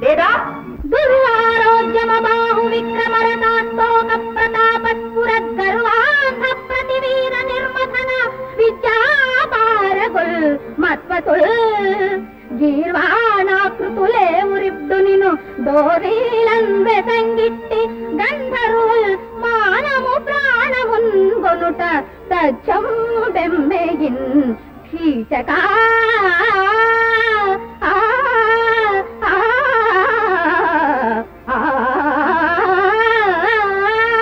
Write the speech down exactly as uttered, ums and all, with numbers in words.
లేదా? దుర్వారోగ్యమ బాహు విక్రమరతాస్తోక ప్రతాపస్ఫురద్గర్వాంధ ప్రతివీర నిర్మథన విద్యాపారగుల్ మత్వతుల్ గీర్వాణాకృతులే ఉరిబ్డు నిను దోరీలంబె సంగిట్టి గంధర్వుల్ మానము ప్రాణమున్ గొనుట సత్యం బెమ్మెగిన్ కీచకా